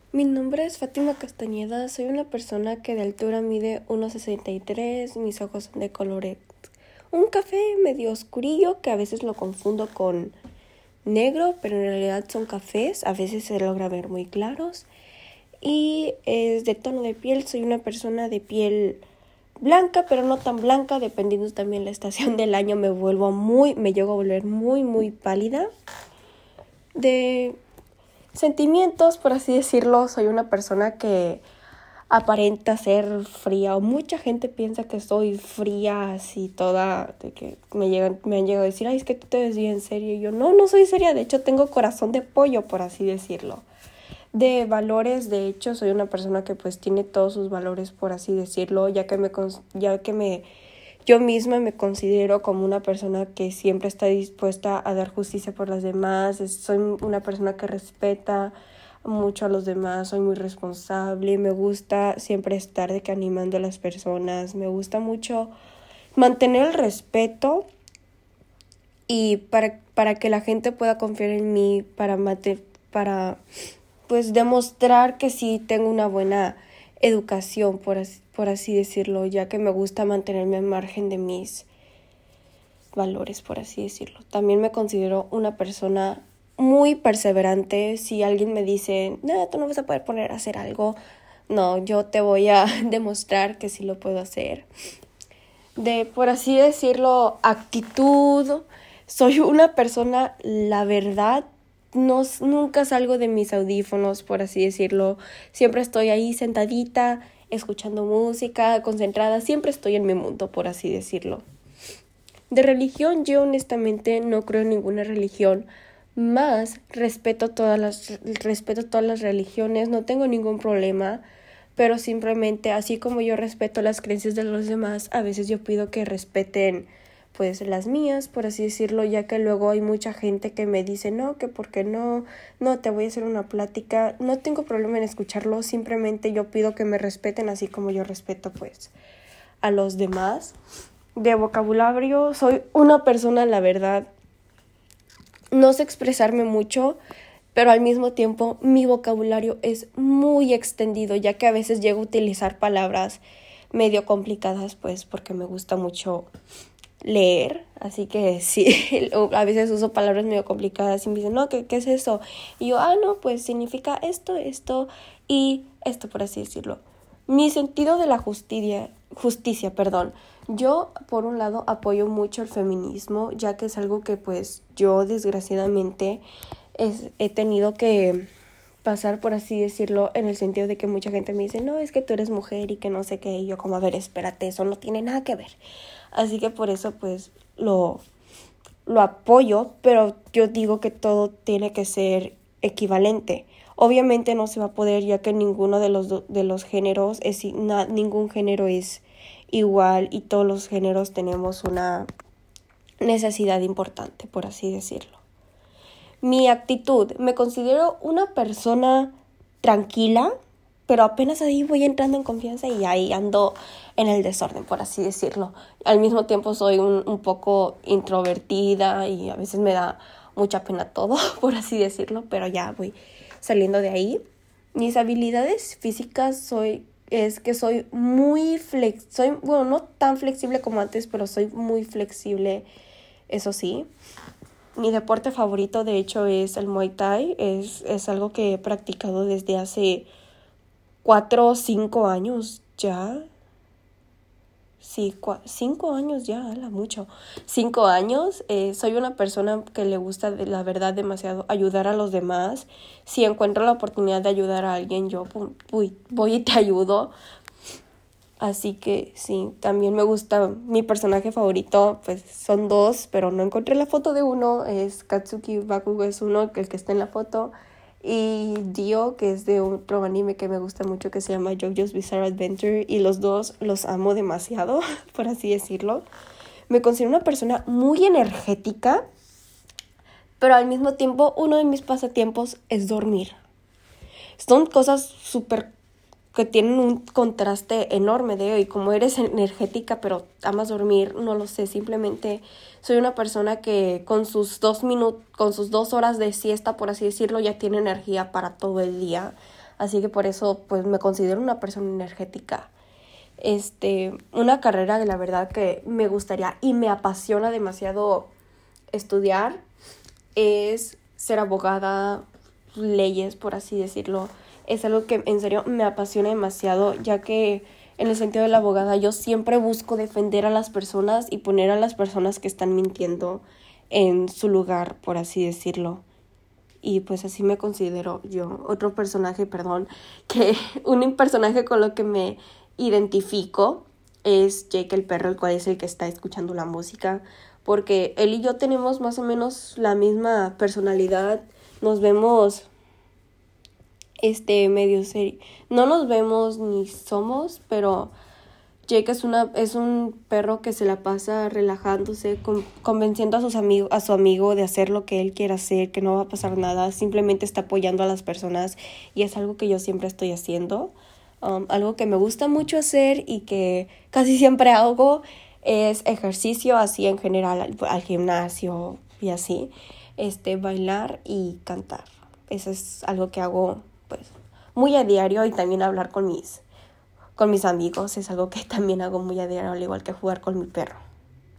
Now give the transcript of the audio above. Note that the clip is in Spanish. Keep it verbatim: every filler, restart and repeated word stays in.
Mi nombre es Fátima Castañeda, soy una persona que de altura mide uno sesenta y tres, mis ojos son de color un café medio oscurillo que a veces lo confundo con negro, pero en realidad son cafés, a veces se logra ver muy claros. Y es de tono de piel, soy una persona de piel blanca, pero no tan blanca, dependiendo también la estación del año me vuelvo muy, me llego a volver muy, muy pálida. De sentimientos, por así decirlo, soy una persona que aparenta ser fría, o mucha gente piensa que soy fría, así toda, de que me llegan, me han llegado a decir, ay, es que tú te ves bien seria, y yo, no, no soy seria, de hecho tengo corazón de pollo, por así decirlo. De valores, de hecho, soy una persona que pues tiene todos sus valores, por así decirlo, ya que me, ya que me, yo misma me considero como una persona que siempre está dispuesta a dar justicia por las demás, soy una persona que respeta mucho a los demás, soy muy responsable, me gusta siempre estar de que animando a las personas, me gusta mucho mantener el respeto y para, para que la gente pueda confiar en mí, para mate, para pues demostrar que sí tengo una buena educación, por así, por así decirlo, ya que me gusta mantenerme al margen de mis valores, por así decirlo. También me considero una persona muy perseverante. Si alguien me dice, no, tú no vas a poder poner a hacer algo, no, yo te voy a demostrar que sí lo puedo hacer. De, por así decirlo, actitud, soy una persona, la verdad, no, nunca salgo de mis audífonos, por así decirlo. Siempre estoy ahí sentadita, escuchando música, concentrada. Siempre estoy en mi mundo, por así decirlo. De religión, yo honestamente no creo en ninguna religión, más respeto todas las, respeto todas las religiones, no tengo ningún problema, pero simplemente, así como yo respeto las creencias de los demás, a veces yo pido que respeten pues las mías, por así decirlo, ya que luego hay mucha gente que me dice, no, que por qué no, no, te voy a hacer una plática, no tengo problema en escucharlo, simplemente yo pido que me respeten así como yo respeto pues a los demás. De vocabulario, soy una persona, la verdad, no sé expresarme mucho, pero al mismo tiempo mi vocabulario es muy extendido, ya que a veces llego a utilizar palabras medio complicadas, pues porque me gusta mucho leer, así que sí, a veces uso palabras medio complicadas y me dicen, no, ¿qué, qué es eso? Y yo, ah, no, pues significa esto, esto y esto, por así decirlo. Mi sentido de la justicia, justicia, perdón. Yo, por un lado, apoyo mucho el feminismo, ya que es algo que, pues, yo, desgraciadamente, es, he tenido que pasar, por así decirlo, en el sentido de que mucha gente me dice, no, es que tú eres mujer y que no sé qué, y yo como, a ver, espérate, eso no tiene nada que ver. Así que por eso, pues, lo, lo apoyo, pero yo digo que todo tiene que ser equivalente. Obviamente no se va a poder, ya que ninguno de los, do, de los géneros, es na, ningún género es igual y todos los géneros tenemos una necesidad importante, por así decirlo. Mi actitud, me considero una persona tranquila, pero apenas ahí voy entrando en confianza y ahí ando en el desorden, por así decirlo. Al mismo tiempo soy un, un poco introvertida y a veces me da mucha pena todo, por así decirlo, pero ya voy saliendo de ahí. Mis habilidades físicas soy, es que soy muy flex, soy, bueno, no tan flexible como antes, pero soy muy flexible, eso sí. Mi deporte favorito, de hecho, es el Muay Thai. Es, es algo que he practicado desde hace cuatro o cinco años ya. Sí, cua- cinco años ya, ala, mucho. Cinco años. Eh, soy una persona que le gusta, de, la verdad, demasiado ayudar a los demás. Si encuentro la oportunidad de ayudar a alguien, yo voy, voy y te ayudo. Así que sí, también me gusta, mi personaje favorito, pues son dos, pero no encontré la foto de uno, es Katsuki Bakugo, es uno, el que está en la foto, y Dio, que es de otro anime que me gusta mucho, que se llama JoJo's Bizarre Adventure, y los dos los amo demasiado, por así decirlo. Me considero una persona muy energética, pero al mismo tiempo uno de mis pasatiempos es dormir. Son cosas súper que tienen un contraste enorme de, y como eres energética pero amas dormir, no lo sé, simplemente soy una persona que con sus dos minutos, con sus dos horas de siesta, por así decirlo, ya tiene energía para todo el día. Así que por eso pues me considero una persona energética. Este, una carrera de la verdad que me gustaría y me apasiona demasiado estudiar es ser abogada, leyes, por así decirlo. Es algo que en serio me apasiona demasiado, ya que en el sentido de la abogada yo siempre busco defender a las personas y poner a las personas que están mintiendo en su lugar, por así decirlo. Y pues así me considero yo. Otro personaje, perdón, que un personaje con lo que me identifico es Jake el perro, el cual es el que está escuchando la música, porque él y yo tenemos más o menos la misma personalidad, nos vemos este medio serio, no nos vemos ni somos, pero Jake es una es un perro que se la pasa relajándose, con, convenciendo a sus amigos, a su amigo de hacer lo que él quiere hacer, que no va a pasar nada, simplemente está apoyando a las personas y es algo que yo siempre estoy haciendo. Um, algo que me gusta mucho hacer y que casi siempre hago es ejercicio, así en general, al, al gimnasio y así, este, bailar y cantar. Eso es algo que hago pues muy a diario, y también hablar con mis, con mis amigos es algo que también hago muy a diario, al igual que jugar con mi perro.